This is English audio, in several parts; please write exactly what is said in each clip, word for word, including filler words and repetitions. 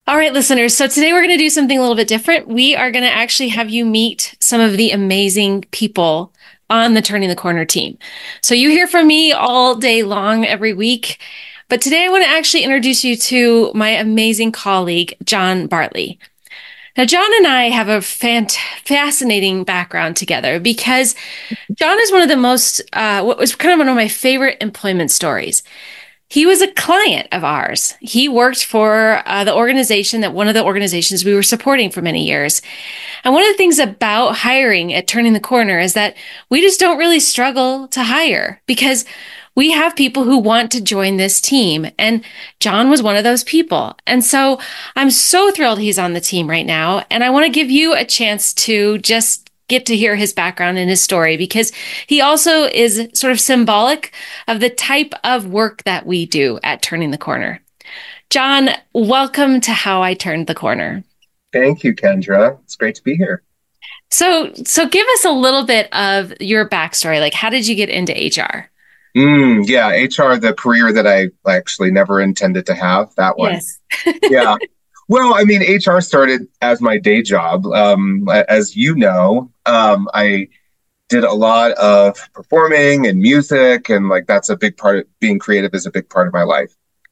All right, listeners. So today we're going to do something a little bit different. We are going to actually have you meet some of the amazing people on the Turning the Corner team. So you hear from me all day long, every week. But today I want to actually introduce you to my amazing colleague, John Bartley. Now, John and I have a fant- fascinating background together because John is one of the most, uh, what was kind of one of my favorite employment stories. He was a client of ours. He worked for uh, the organization that one of the organizations we were supporting for many years. And one of the things about hiring at Turning the Corner is that we just don't really struggle to hire because we have people who want to join this team. And John was one of those people. And so I'm so thrilled he's on the team right now. And I want to give you a chance to just get to hear his background and his story because he also is sort of symbolic of the type of work that we do at Turning the Corner. John, welcome to How I Turned the Corner. Thank you, Kendra. It's great to be here. So, so give us a little bit of your backstory. Like, how did you get into H R? Mm, yeah, H R, the career that I actually never intended to have, that one. Yes. Yeah. Well, I mean, H R started as my day job. Um, as you know, um, I did a lot of performing and music, and like that's a big part of being creative is a big part of my life.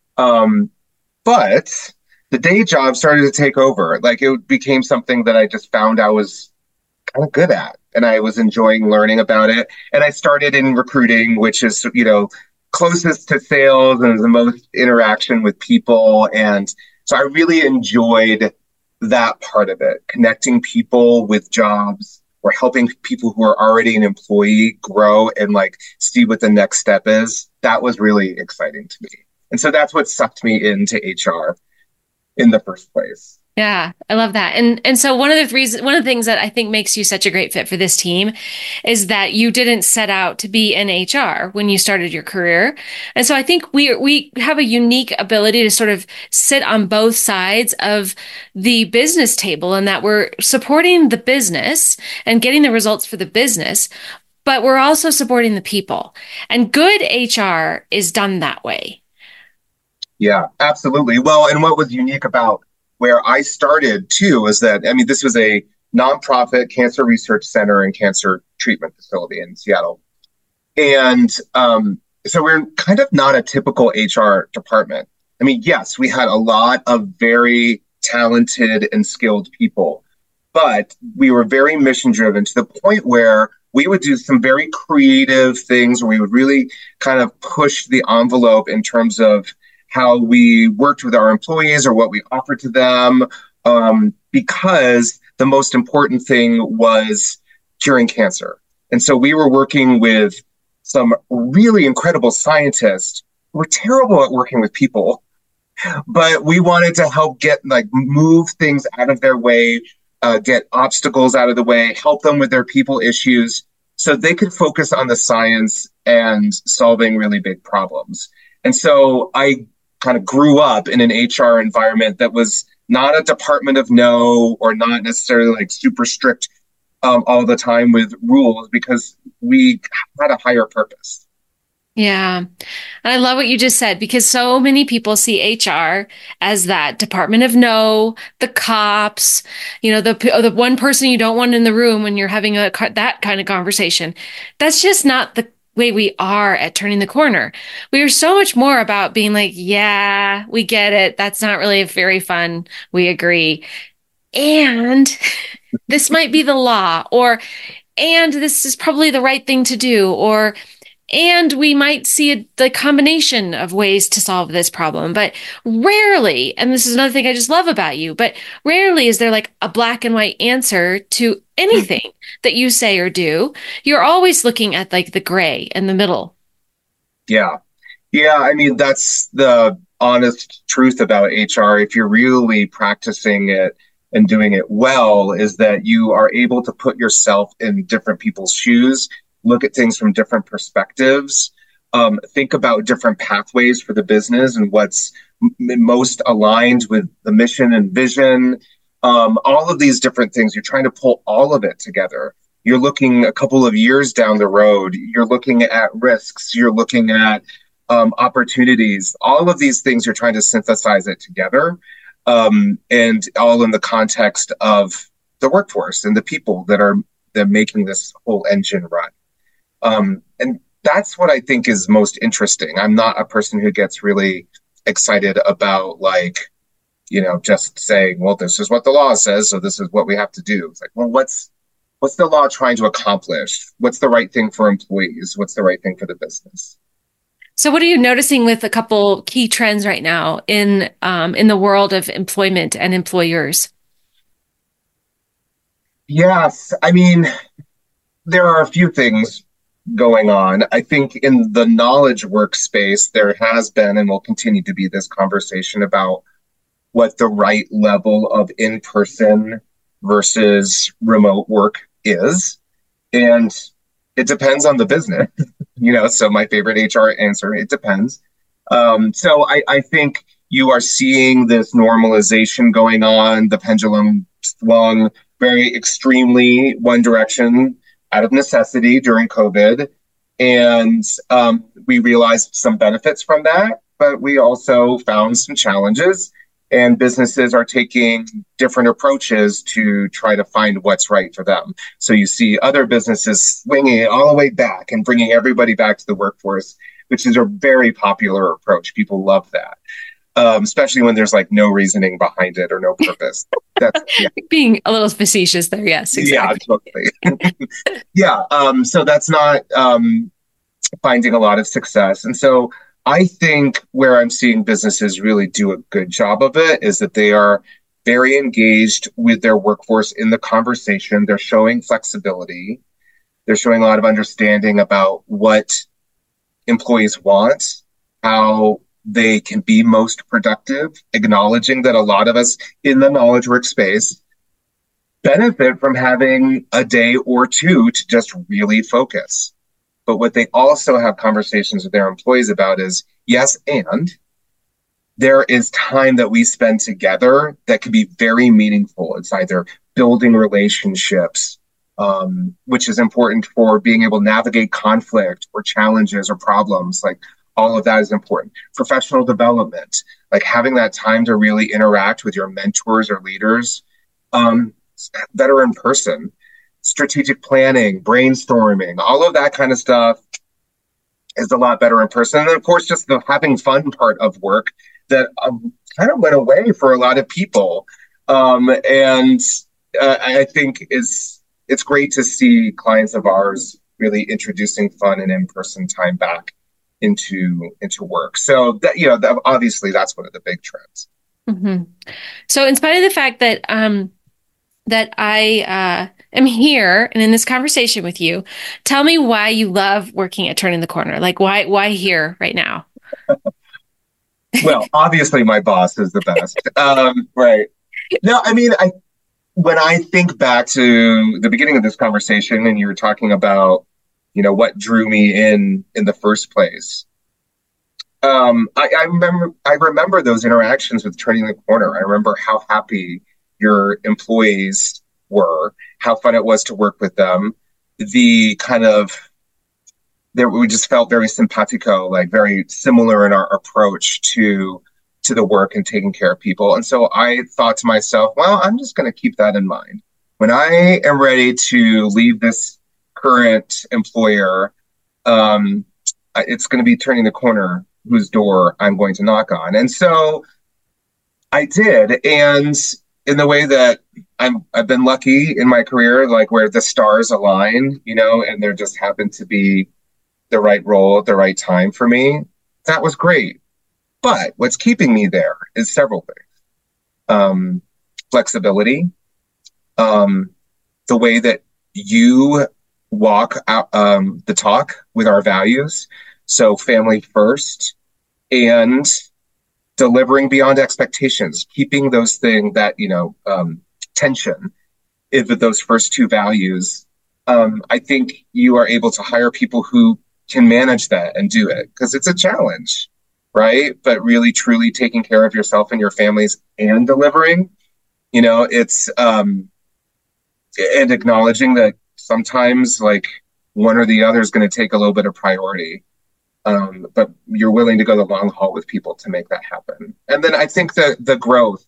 Um, but the day job started to take over. Like it became something that I just found I was kind of good at. And I was enjoying learning about it. And I started in recruiting, which is, you know, closest to sales and the most interaction with people. And so I really enjoyed that part of it, connecting people with jobs or helping people who are already an employee grow and like see what the next step is. That was really exciting to me. And so that's what sucked me into H R in the first place. Yeah, I love that. And and so one of the reasons one of the things that I think makes you such a great fit for this team is that you didn't set out to be in H R when you started your career. And so I think we we have a unique ability to sort of sit on both sides of the business table and that we're supporting the business and getting the results for the business, but we're also supporting the people. And good H R is done that way. Yeah, absolutely. Well, and what was unique about where I started too is that, I mean, this was a nonprofit cancer research center and cancer treatment facility in Seattle. And um, so we're kind of not a typical H R department. I mean, yes, we had a lot of very talented and skilled people, but we were very mission driven to the point where we would do some very creative things where we would really kind of push the envelope in terms of how we worked with our employees or what we offered to them, um, because the most important thing was curing cancer. And so we were working with some really incredible scientists who were terrible at working with people, but we wanted to help get like move things out of their way, uh, get obstacles out of the way, help them with their people issues so they could focus on the science and solving really big problems. And so I kind of grew up in an H R environment that was not a department of no or not necessarily like super strict um, all the time with rules because we had a higher purpose. Yeah. And I love what you just said because so many people see H R as that department of no, the cops, you know, the the one person you don't want in the room when you're having a that kind of conversation. That's just not the way we are at Turning the Corner. We are so much more about being like, yeah, we get it. That's not really very fun. We agree. And this might be the law, or and this is probably the right thing to do, or and we might see a, the combination of ways to solve this problem, but rarely, and this is another thing I just love about you, but rarely is there like a black and white answer to anything that you say or do. You're always looking at like the gray in the middle. Yeah. Yeah. I mean, that's the honest truth about H R. If you're really practicing it and doing it well, is that you are able to put yourself in different people's shoes, look at things from different perspectives, um, think about different pathways for the business and what's m- most aligned with the mission and vision. Um, all of these different things, you're trying to pull all of it together. You're looking a couple of years down the road. You're looking at risks. You're looking at um, opportunities. All of these things, you're trying to synthesize it together. um, and all in the context of the workforce and the people that are that are making this whole engine run. Um, and that's what I think is most interesting. I'm not a person who gets really excited about, like, you know, just saying, well, this is what the law says, so this is what we have to do. It's like, well, what's what's the law trying to accomplish? What's the right thing for employees? What's the right thing for the business? So what are you noticing with a couple key trends right now in um, in the world of employment and employers? Yes, I mean, there are a few things going on. I think in the knowledge workspace, there has been and will continue to be this conversation about what the right level of in-person versus remote work is. And it depends on the business, you know, so my favorite H R answer, it depends. Um, so I, I think you are seeing this normalization going on. The pendulum swung very extremely one direction out of necessity during COVID. And um, we realized some benefits from that, but we also found some challenges. And businesses are taking different approaches to try to find what's right for them. So you see other businesses swinging it all the way back and bringing everybody back to the workforce, which is a very popular approach. People love that, um, especially when there's like no reasoning behind it or no purpose. That's yeah. Being a little facetious there. Yes, exactly. Yeah, totally. yeah. Um, so that's not um, finding a lot of success. And so I think where I'm seeing businesses really do a good job of it is that they are very engaged with their workforce in the conversation. They're showing flexibility. They're showing a lot of understanding about what employees want, how they can be most productive, acknowledging that a lot of us in the knowledge workspace benefit from having a day or two to just really focus. But what they also have conversations with their employees about is, yes, and there is time that we spend together that can be very meaningful. It's either building relationships, um, which is important for being able to navigate conflict or challenges or problems. Like all of that is important. Professional development, like having that time to really interact with your mentors or leaders um, that are in person. Strategic planning, brainstorming, all of that kind of stuff is a lot better in person. And then, of course, just the having fun part of work that um, kind of went away for a lot of people. Um, and uh, I think is it's great to see clients of ours really introducing fun and in-person time back into into work. So that, you know, that, obviously that's one of the big trends. Mm-hmm. So in spite of the fact that um, that I uh, am here and in this conversation with you, tell me why you love working at Turning the Corner. Like why why here right now? Well, obviously my boss is the best. Um, right. No, I mean, I when I think back to the beginning of this conversation and you were talking about, you know, what drew me in in the first place. Um, I, I remember I remember those interactions with Turning the Corner. I remember how happy your employees were, how fun it was to work with them. The kind of there we just felt very simpatico, like very similar in our approach to to the work and taking care of people. And so I thought to myself, well, I'm just going to keep that in mind. When I am ready to leave this current employer, um, it's going to be Turning the Corner whose door I'm going to knock on. And so I did. And in the way that I'm, I've been lucky in my career, like where the stars align, you know, and there just happened to be the right role at the right time for me. That was great. But what's keeping me there is several things. Um, flexibility, um, the way that you walk out, um, the talk with our values. So family first and delivering beyond expectations, keeping those things that, you know, um, tension with those first two values. Um, I think you are able to hire people who can manage that and do it because it's a challenge, right? But really, truly taking care of yourself and your families and delivering, you know, it's, um, and acknowledging that sometimes like one or the other is going to take a little bit of priority. Um, but you're willing to go the long haul with people to make that happen. And then I think that the growth,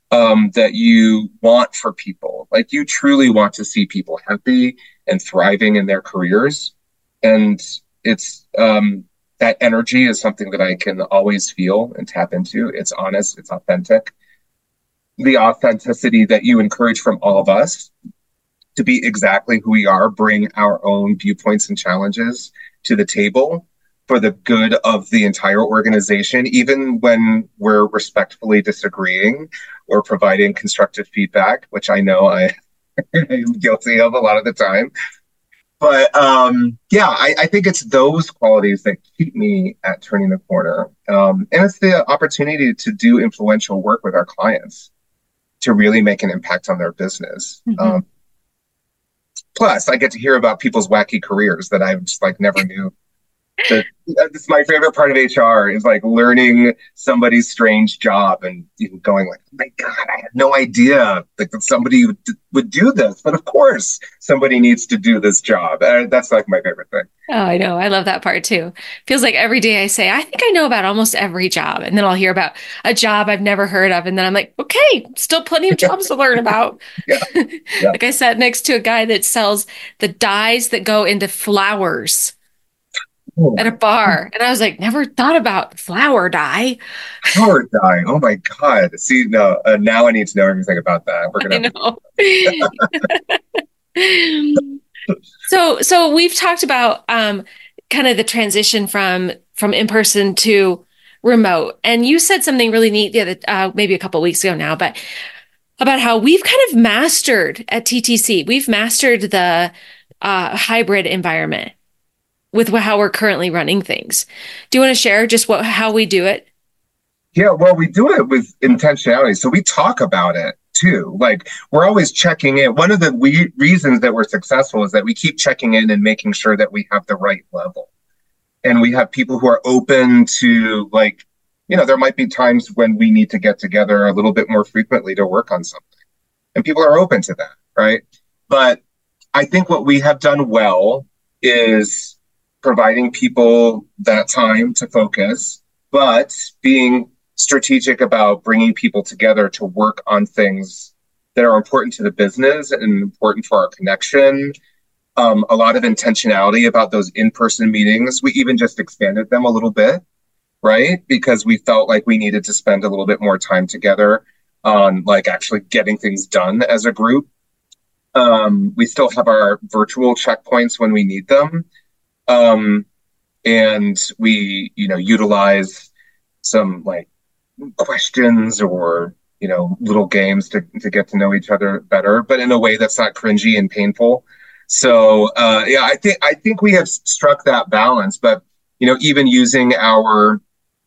um, that you want for people. Like you truly want to see people happy and thriving in their careers. And it's um, that energy is something that I can always feel and tap into. It's honest, it's authentic. The authenticity that you encourage from all of us to be exactly who we are, bring our own viewpoints and challenges to the table for the good of the entire organization, even when we're respectfully disagreeing or providing constructive feedback, which I know I am guilty of a lot of the time. But um, yeah, I, I think it's those qualities that keep me at Turning the Corner. Um, and it's the opportunity to do influential work with our clients to really make an impact on their business. Mm-hmm. Um, plus, I get to hear about people's wacky careers that I just like never knew. That, that's my favorite part of H R is like learning somebody's strange job and even going like, oh my God, I had no idea like that somebody would, would do this. But of course, somebody needs to do this job. Uh, that's like my favorite thing. Oh, I know. I love that part too. Feels like every day I say, I think I know about almost every job. And then I'll hear about a job I've never heard of. And then I'm like, okay, still plenty of jobs to learn about. Yeah. Yeah. Like I sat next to a guy that sells the dyes that go into flowers. Oh, at a bar. And I was like, never thought about flower dye. Flower dye. Oh my God. See, no, uh, now I need to know everything about that. We're gonna know. so, so we've talked about um, kind of the transition from, from in-person to remote. And you said something really neat the other, uh, maybe a couple of weeks ago now, but about how we've kind of mastered at T T C, we've mastered the uh, hybrid environment with how we're currently running things. Do you want to share just what how we do it? Yeah, well, we do it with intentionality. So we talk about it too. Like we're always checking in. One of the we, reasons that we're successful is that we keep checking in and making sure that we have the right level. And we have people who are open to like, you know, there might be times when we need to get together a little bit more frequently to work on something. And people are open to that, right? But I think what we have done well is providing people that time to focus, but being strategic about bringing people together to work on things that are important to the business and important for our connection. Um, a lot of intentionality about those in-person meetings. We even just expanded them a little bit, right? Because we felt like we needed to spend a little bit more time together on like actually getting things done as a group. Um, we still have our virtual checkpoints when we need them. Um, and we, you know, utilize some like questions or, you know, little games to, to get to know each other better, but in a way that's not cringy and painful. So, uh, yeah, I think, I think we have struck that balance, but, you know, even using our,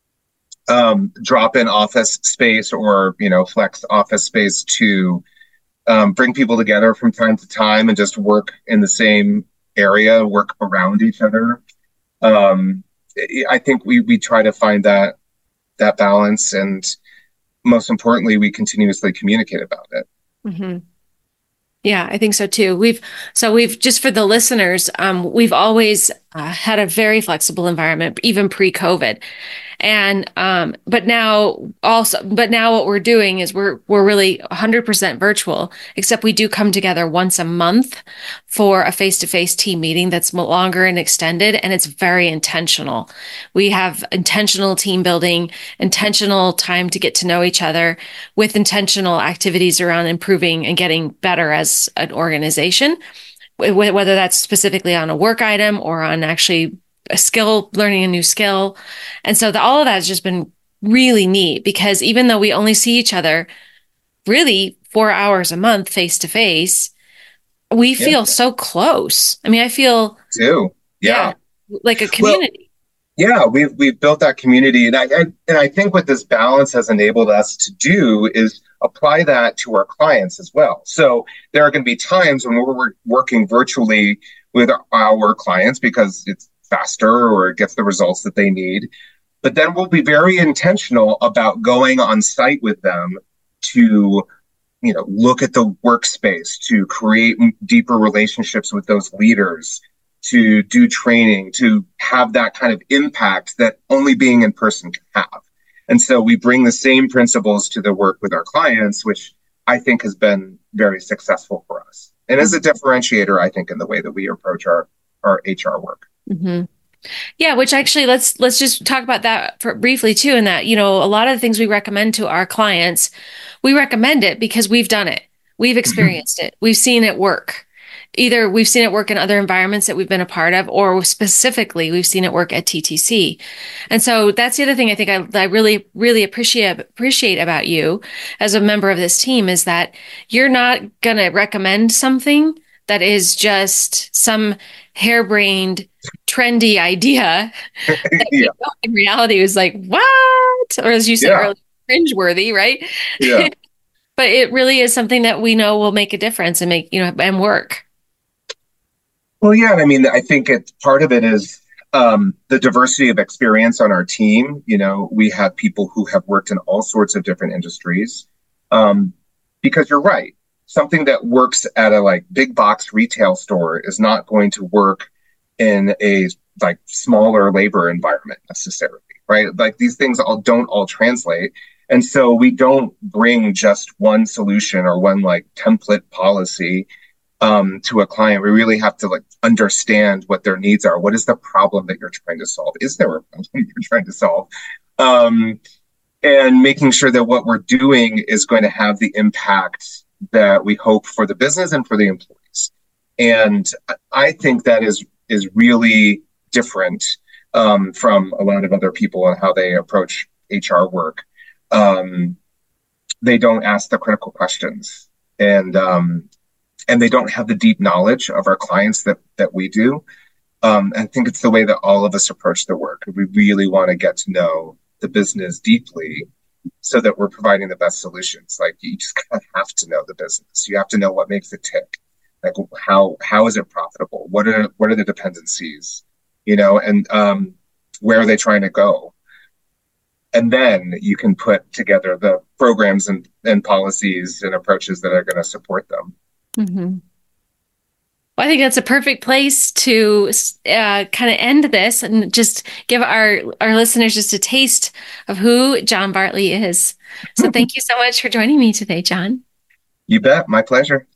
um, drop-in office space or, you know, flex office space to, um, bring people together from time to time and just work in the same area, work around each other. Um, I think we we try to find that that balance, and most importantly, we continuously communicate about it. Mm-hmm. Yeah, I think so too. We've so we've just for the listeners, um, we've always uh, had a very flexible environment, even pre-COVID. And, um, but now also, but now what we're doing is we're, we're really one hundred percent virtual, except we do come together once a month for a face-to-face team meeting that's longer and extended, and it's very intentional. We have intentional team building, intentional time to get to know each other with intentional activities around improving and getting better as an organization, whether that's specifically on a work item or on actually a skill, learning a new skill. And so the, all of that has just been really neat because even though we only see each other really four hours a month face to face, we yeah. feel so close. I mean, I feel too. Yeah. yeah like a community. Well, yeah, we've we've built that community. And I, I and I think what this balance has enabled us to do is apply that to our clients as well. So there are going to be times when we're working virtually with our clients because it's faster or it gets the results that they need. But then we'll be very intentional about going on site with them to, you know, look at the workspace, to create deeper relationships with those leaders, to do training, to have that kind of impact that only being in person can have. And so we bring the same principles to the work with our clients, which I think has been very successful for us. And as a differentiator, I think, in the way that we approach our, our H R work. Mm-hmm. Yeah, which actually let's let's just talk about that for briefly too. In that, you know, a lot of the things we recommend to our clients, we recommend it because we've done it. We've experienced it. We've seen it work. Either we've seen it work in other environments that we've been a part of, or specifically we've seen it work at T T C. And so that's the other thing I think I, I really, really appreciate appreciate about you as a member of this team is that you're not going to recommend something that is just some harebrained, trendy idea that Yeah. in reality was like, what? Or as you said Yeah. earlier, cringeworthy, right? Yeah. But it really is something that we know will make a difference and make, you know, and work. Well, yeah. I mean, I think it, part of it is um, the diversity of experience on our team. You know, we have people who have worked in all sorts of different industries. Um, because you're right. Something that works at a like big box retail store is not going to work in a like smaller labor environment necessarily, right? Like these things all don't all translate. And so we don't bring just one solution or one like template policy um, to a client. We really have to like understand what their needs are. What is the problem that you're trying to solve? Is there a problem you're trying to solve? Um, and making sure that what we're doing is going to have the impact that we hope for the business and for the employees. And I think that is is really different um, from a lot of other people and how they approach H R work. Um, they don't ask the critical questions, and um, and they don't have the deep knowledge of our clients that that we do. Um, I think it's the way that all of us approach the work. We really want to get to know the business deeply so that we're providing the best solutions. Like you just kind of have to know the business. You have to know what makes it tick. Like how how is it profitable? What are what are the dependencies? You know, and um, where are they trying to go? And then you can put together the programs and, and policies and approaches that are going to support them. Mm-hmm. Well, I think that's a perfect place to uh, kind of end this and just give our, our listeners just a taste of who John Bartley is. So thank you so much for joining me today, John. You bet. My pleasure.